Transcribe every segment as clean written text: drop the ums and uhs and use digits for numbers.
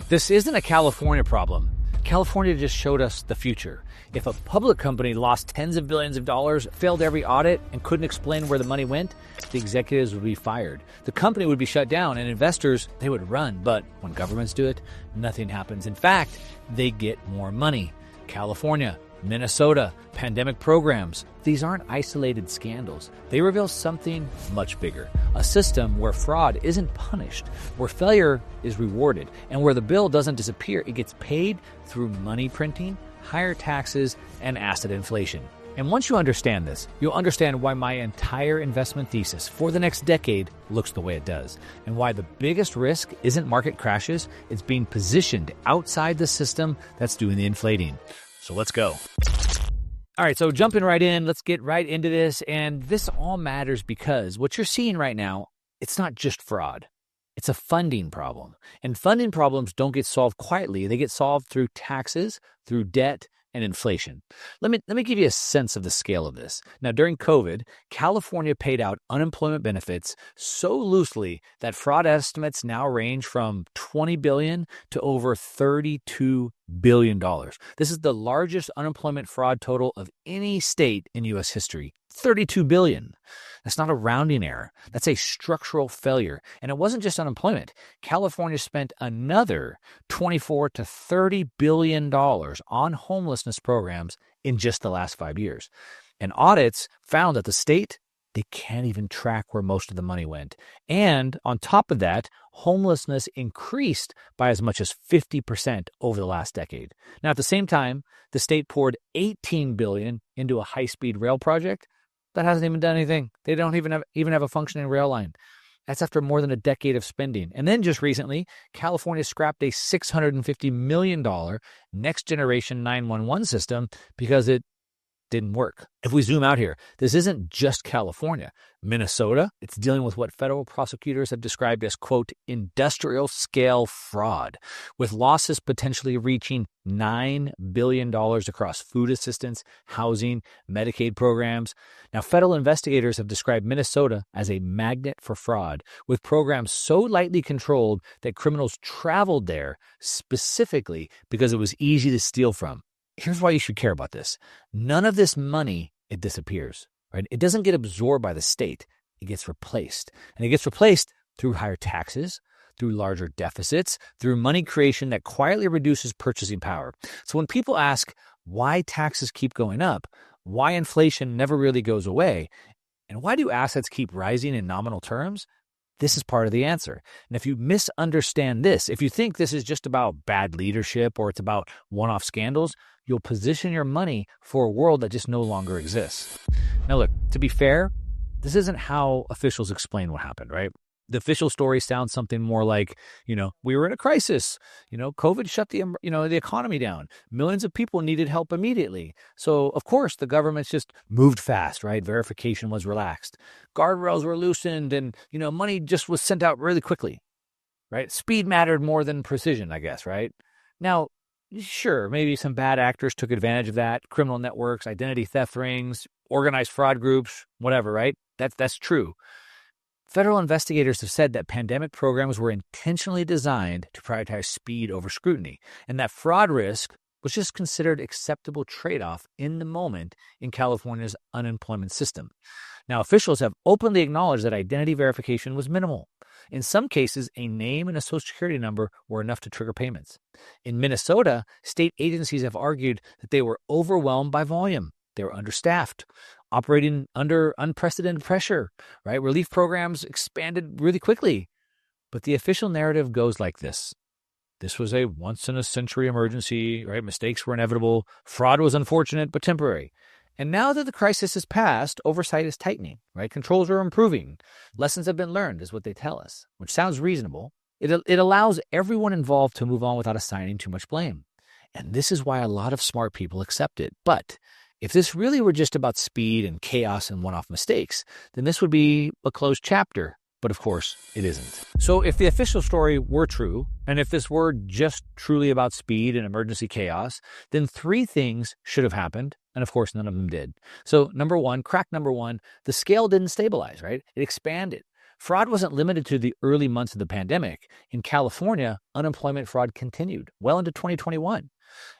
This isn't a California problem. California just showed us the future. If a public company lost tens of billions of dollars, failed every audit, and couldn't explain where the money went, the executives would be fired. The company would be shut down, and investors, they would run. But when governments do it, nothing happens. In fact, they get more money. California, Minnesota, pandemic programs. These aren't isolated scandals. They reveal something much bigger. A system where fraud isn't punished, where failure is rewarded, and where the bill doesn't disappear. It gets paid through money printing, higher taxes, and asset inflation. And once you understand this, you'll understand why my entire investment thesis for the next decade looks the way it does, and why the biggest risk isn't market crashes, it's being positioned outside the system that's doing the inflating. So let's go. All right, so jumping right in, let's get right into this. And this all matters because what you're seeing right now, it's not just fraud. It's a funding problem. And funding problems don't get solved quietly. They get solved through taxes, through debt, and inflation. Let me give you a sense of the scale of this. Now, during COVID, California paid out unemployment benefits so loosely that fraud estimates now range from $20 billion to over $32 billion. This is the largest unemployment fraud total of any state in U.S. history. $32 billion. That's not a rounding error. That's a structural failure. And it wasn't just unemployment. California spent another $24 to $30 billion on homelessness programs in just the last 5 years. And audits found that the state, they can't even track where most of the money went. And on top of that, homelessness increased by as much as 50% over the last decade. Now, at the same time, the state poured $18 billion into a high-speed rail project that hasn't even done anything. They don't even have a functioning rail line. That's after more than a decade of spending. And then just recently, California scrapped a $650 million next-generation 911 system because it didn't work. If we zoom out here, this isn't just California. Minnesota, it's dealing with what federal prosecutors have described as, quote, industrial scale fraud, with losses potentially reaching $9 billion across food assistance, housing, Medicaid programs. Now, federal investigators have described Minnesota as a magnet for fraud, with programs so lightly controlled that criminals traveled there specifically because it was easy to steal from. Here's why you should care about this. None of this money, it disappears, right? It doesn't get absorbed by the state. It gets replaced. And it gets replaced through higher taxes, through larger deficits, through money creation that quietly reduces purchasing power. So when people ask why taxes keep going up, why inflation never really goes away, and why do assets keep rising in nominal terms, this is part of the answer. And if you misunderstand this, if you think this is just about bad leadership or it's about one-off scandals, you'll position your money for a world that just no longer exists. Now, look, to be fair, this isn't how officials explain what happened, right? The official story sounds something more like, we were in a crisis. COVID shut the economy down. Millions of people needed help immediately. So, of course, the government's just moved fast, right? Verification was relaxed. Guardrails were loosened and, money just was sent out really quickly, right? Speed mattered more than precision, I guess, right? Now, sure, maybe some bad actors took advantage of that. Criminal networks, identity theft rings, organized fraud groups, whatever, right? That's true. Federal investigators have said that pandemic programs were intentionally designed to prioritize speed over scrutiny, and that fraud risk was just considered acceptable trade-off in the moment in California's unemployment system. Now, officials have openly acknowledged that identity verification was minimal. In some cases, a name and a social security number were enough to trigger payments. In Minnesota, state agencies have argued that they were overwhelmed by volume. They were understaffed, operating under unprecedented pressure, right? Relief programs expanded really quickly. But the official narrative goes like this. This was a once-in-a-century emergency, right? Mistakes were inevitable. Fraud was unfortunate but temporary. And now that the crisis has passed, oversight is tightening, right? Controls are improving. Lessons have been learned is what they tell us, which sounds reasonable. It allows everyone involved to move on without assigning too much blame. And this is why a lot of smart people accept it. But if this really were just about speed and chaos and one-off mistakes, then this would be a closed chapter. But of course, it isn't. So if the official story were true, and if this were just truly about speed and emergency chaos, then three things should have happened. And of course, none of them did. So crack number one, the scale didn't stabilize, right? It expanded. Fraud wasn't limited to the early months of the pandemic. In California, unemployment fraud continued well into 2021.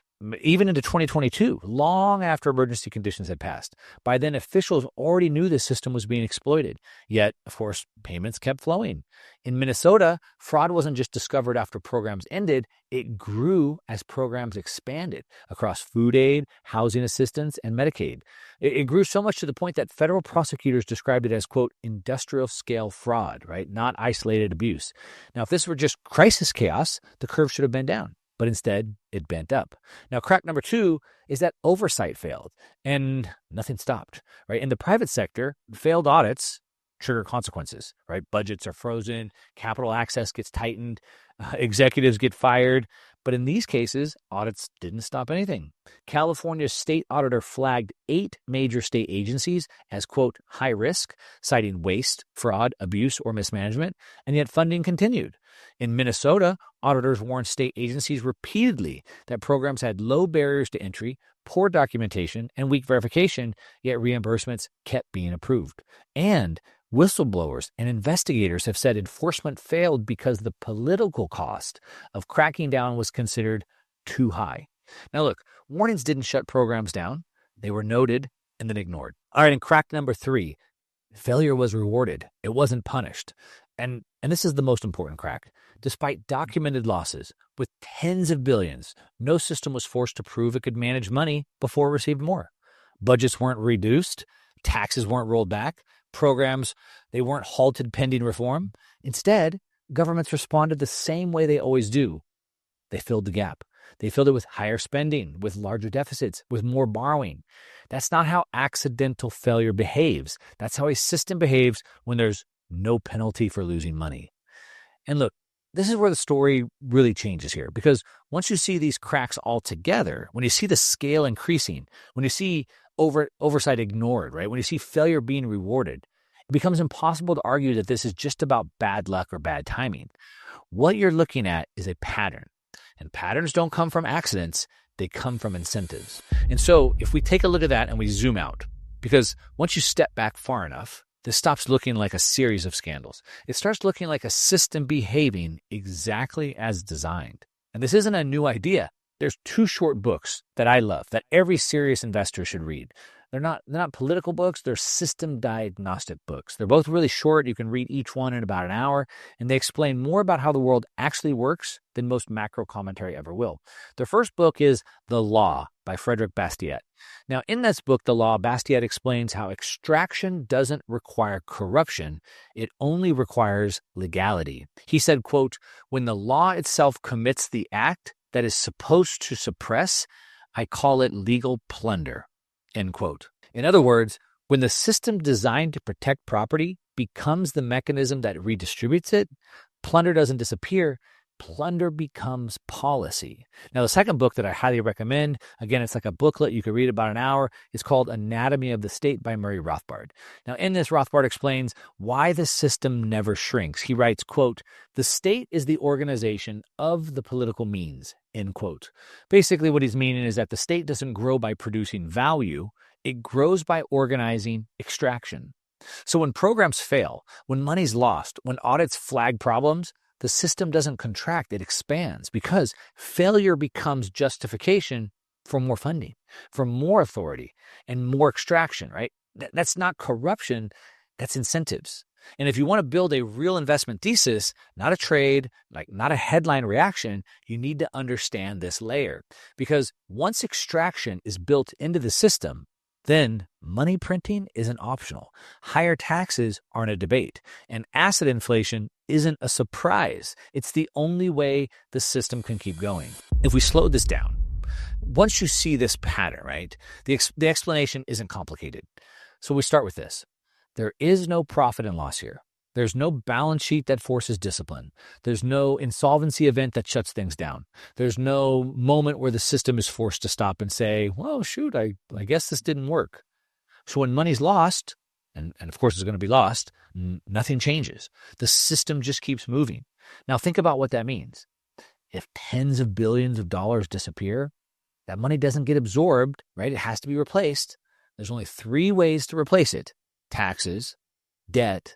Even into 2022, long after emergency conditions had passed. By then, officials already knew the system was being exploited. Yet, of course, payments kept flowing. In Minnesota, fraud wasn't just discovered after programs ended, it grew as programs expanded across food aid, housing assistance, and Medicaid. It grew so much to the point that federal prosecutors described it as, quote, industrial scale fraud, right? Not isolated abuse. Now, if this were just crisis chaos, the curve should have been down. But instead, it bent up. Now, crack number 2 is that oversight failed and nothing stopped, right? In the private sector, failed audits trigger consequences, right? Budgets are frozen, capital access gets tightened, executives get fired. But in these cases, audits didn't stop anything. California's state auditor flagged 8 major state agencies as, quote, high risk, citing waste, fraud, abuse, or mismanagement, and yet funding continued. In Minnesota, auditors warned state agencies repeatedly that programs had low barriers to entry, poor documentation, and weak verification, yet reimbursements kept being approved. And whistleblowers and investigators have said enforcement failed because the political cost of cracking down was considered too high. Now, look, warnings didn't shut programs down. They were noted and then ignored. All right, and crack number 3, failure was rewarded. It wasn't punished. And this is the most important crack. Despite documented losses, with tens of billions, no system was forced to prove it could manage money before it received more. Budgets weren't reduced. Taxes weren't rolled back. Programs, they weren't halted pending reform. Instead, governments responded the same way they always do. They filled the gap. They filled it with higher spending, with larger deficits, with more borrowing. That's not how accidental failure behaves. That's how a system behaves when there's no penalty for losing money. And look, this is where the story really changes here, because once you see these cracks all together, when you see the scale increasing, when you see oversight ignored, right? When you see failure being rewarded, it becomes impossible to argue that this is just about bad luck or bad timing. What you're looking at is a pattern, and patterns don't come from accidents. They come from incentives. And so if we take a look at that and we zoom out, because once you step back far enough, this stops looking like a series of scandals. It starts looking like a system behaving exactly as designed. And this isn't a new idea. There's 2 short books that I love that every serious investor should read. They're not political books. They're system diagnostic books. They're both really short. You can read each one in about an hour, and they explain more about how the world actually works than most macro commentary ever will. The first book is The Law by Frederick Bastiat. Now, in this book, The Law, Bastiat explains how extraction doesn't require corruption. It only requires legality. He said, quote, when the law itself commits the act that is supposed to suppress, I call it legal plunder. End quote. In other words, when the system designed to protect property becomes the mechanism that redistributes it, plunder doesn't disappear. Plunder becomes policy. Now, the second book that I highly recommend, again, it's like a booklet. You can read about an hour. It's called Anatomy of the State by Murray Rothbard. Now, in this, Rothbard explains why the system never shrinks. He writes, quote, the state is the organization of the political means, end quote. Basically, what he's meaning is that the state doesn't grow by producing value. It grows by organizing extraction. So when programs fail, when money's lost, when audits flag problems, the system doesn't contract, it expands, because failure becomes justification for more funding, for more authority, and more extraction, right? That's not corruption, that's incentives. And if you want to build a real investment thesis, not a trade, like not a headline reaction, you need to understand this layer. Because once extraction is built into the system, then money printing isn't optional. Higher taxes aren't a debate. And asset inflation isn't a surprise. It's the only way the system can keep going. If we slow this down, once you see this pattern, right, the explanation isn't complicated. So we start with this. There is no profit and loss here. There's no balance sheet that forces discipline. There's no insolvency event that shuts things down. There's no moment where the system is forced to stop and say, well, shoot, I guess this didn't work. So when money's lost, and of course it's going to be lost, nothing changes. The system just keeps moving. Now think about what that means. If tens of billions of dollars disappear, that money doesn't get absorbed, right? It has to be replaced. There's only 3 ways to replace it: taxes, debt,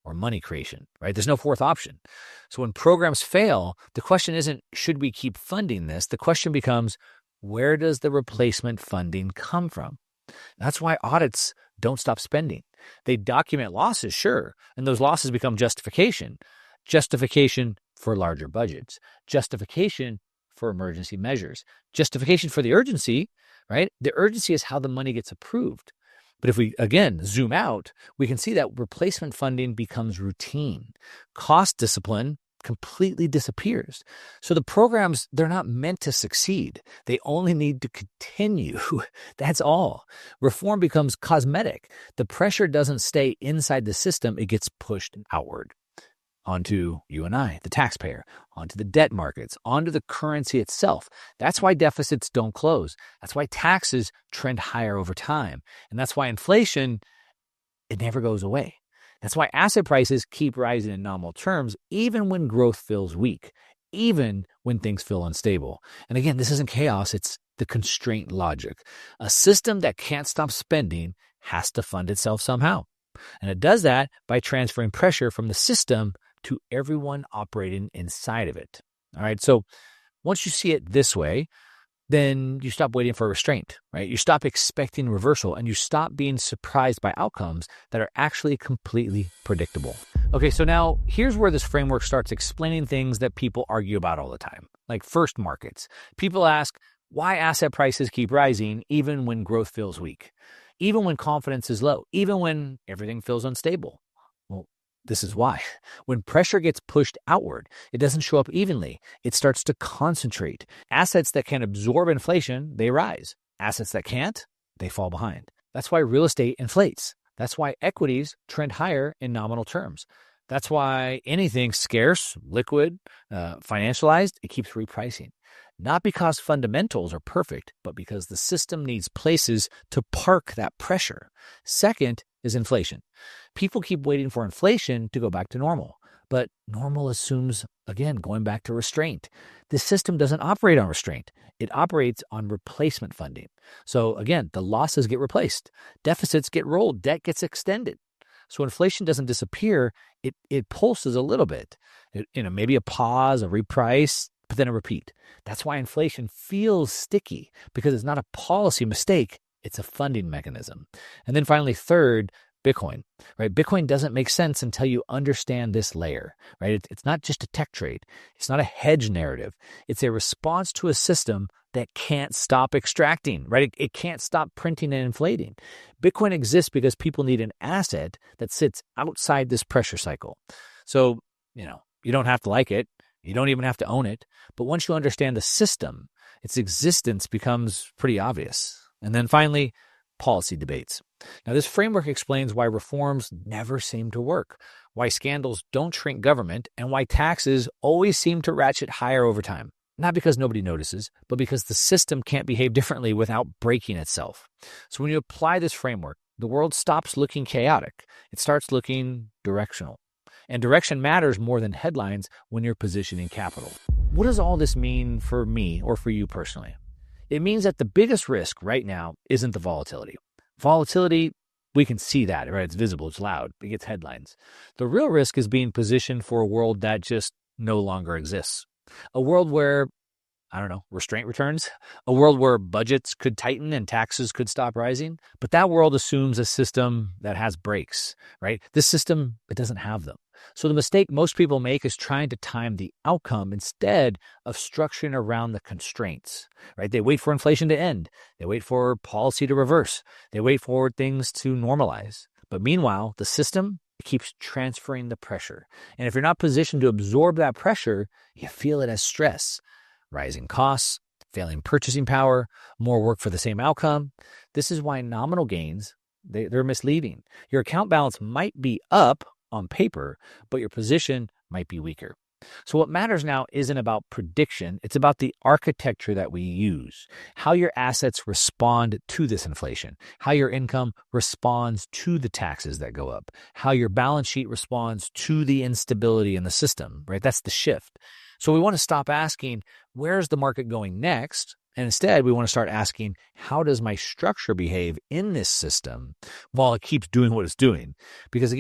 or money creation, right? There's no fourth option. So when programs fail, the question isn't, should we keep funding this? The question becomes, where does the replacement funding come from? That's why audits don't stop spending. They document losses, sure, and those losses become justification. Justification for larger budgets, justification for emergency measures, justification for the urgency, right? The urgency is how the money gets approved. But if we, again, zoom out, we can see that replacement funding becomes routine. Cost discipline completely disappears. So the programs, they're not meant to succeed. They only need to continue. That's all. Reform becomes cosmetic. The pressure doesn't stay inside the system. It gets pushed outward onto you and I, the taxpayer, onto the debt markets, onto the currency itself. That's why deficits don't close. That's why taxes trend higher over time. And that's why inflation, it never goes away. That's why asset prices keep rising in nominal terms, even when growth feels weak, even when things feel unstable. And again, this isn't chaos, it's the constraint logic. A system that can't stop spending has to fund itself somehow. And it does that by transferring pressure from the system to everyone operating inside of it. All right. So once you see it this way, then you stop waiting for restraint, right? You stop expecting reversal and you stop being surprised by outcomes that are actually completely predictable. Okay, so now here's where this framework starts explaining things that people argue about all the time, like first markets. People ask why asset prices keep rising even when growth feels weak, even when confidence is low, even when everything feels unstable. Well, this is why. When pressure gets pushed outward, it doesn't show up evenly. It starts to concentrate. Assets that can absorb inflation, they rise. Assets that can't, they fall behind. That's why real estate inflates. That's why equities trend higher in nominal terms. That's why anything scarce, liquid, financialized, it keeps repricing. Not because fundamentals are perfect, but because the system needs places to park that pressure. Second is inflation. People keep waiting for inflation to go back to normal. But normal assumes, again, going back to restraint. The system doesn't operate on restraint. It operates on replacement funding. So again, the losses get replaced. Deficits get rolled. Debt gets extended. So inflation doesn't disappear. It pulses a little bit. Maybe a pause, a reprice, but then a repeat. That's why inflation feels sticky, because it's not a policy mistake. It's a funding mechanism. And then finally, third, Bitcoin, right? Bitcoin doesn't make sense until you understand this layer, right? It's not just a tech trade. It's not a hedge narrative. It's a response to a system that can't stop extracting, right? It can't stop printing and inflating. Bitcoin exists because people need an asset that sits outside this pressure cycle. So, you don't have to like it. You don't even have to own it. But once you understand the system, its existence becomes pretty obvious. And then finally, policy debates. Now, this framework explains why reforms never seem to work, why scandals don't shrink government, and why taxes always seem to ratchet higher over time. Not because nobody notices, but because the system can't behave differently without breaking itself. So when you apply this framework, the world stops looking chaotic. It starts looking directional. And direction matters more than headlines when you're positioning capital. What does all this mean for me or for you personally? It means that the biggest risk right now isn't the volatility. Volatility, we can see that, right? It's visible, it's loud, it gets headlines. The real risk is being positioned for a world that just no longer exists. A world where, restraint returns. A world where budgets could tighten and taxes could stop rising. But that world assumes a system that has brakes, right? This system, it doesn't have them. So the mistake most people make is trying to time the outcome instead of structuring around the constraints, right? They wait for inflation to end. They wait for policy to reverse. They wait for things to normalize. But meanwhile, the system, it keeps transferring the pressure. And if you're not positioned to absorb that pressure, you feel it as stress. Rising costs, failing purchasing power, more work for the same outcome. This is why nominal gains, they're misleading. Your account balance might be up on paper, but your position might be weaker. So what matters now isn't about prediction. It's about the architecture that we use, how your assets respond to this inflation, how your income responds to the taxes that go up, how your balance sheet responds to the instability in the system, right? That's the shift. So we want to stop asking, where's the market going next? And instead, we want to start asking, how does my structure behave in this system while it keeps doing what it's doing? Because again,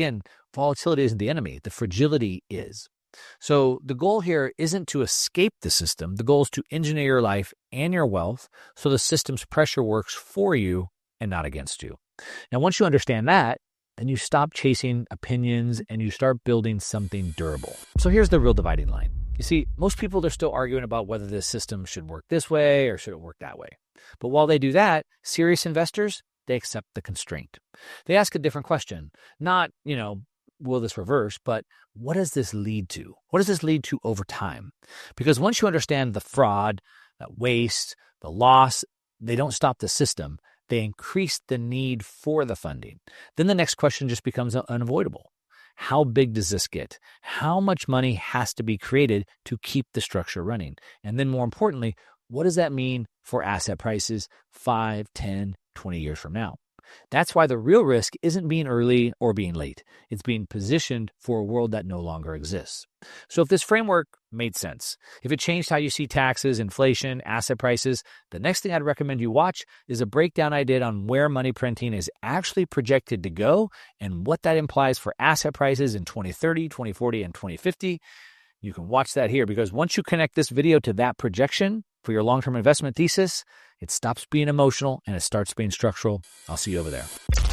Volatility isn't the enemy. The fragility is. So the goal here isn't to escape the system. The goal is to engineer your life and your wealth so the system's pressure works for you and not against you. Now, once you understand that, then you stop chasing opinions and you start building something durable. So here's the real dividing line. You see, most people are still arguing about whether this system should work this way or should it work that way. But while they do that, serious investors, they accept the constraint. They ask a different question, not, will this reverse, but what does this lead to? What does this lead to over time? Because once you understand the fraud, that waste, the loss, they don't stop the system. They increase the need for the funding. Then the next question just becomes unavoidable. How big does this get? How much money has to be created to keep the structure running? And then more importantly, what does that mean for asset prices 5, 10, 20 years from now? That's why the real risk isn't being early or being late. It's being positioned for a world that no longer exists. So if this framework made sense, if it changed how you see taxes, inflation, asset prices, the next thing I'd recommend you watch is a breakdown I did on where money printing is actually projected to go and what that implies for asset prices in 2030, 2040, and 2050. You can watch that here because once you connect this video to that projection for your long-term investment thesis, it stops being emotional and it starts being structural. I'll see you over there.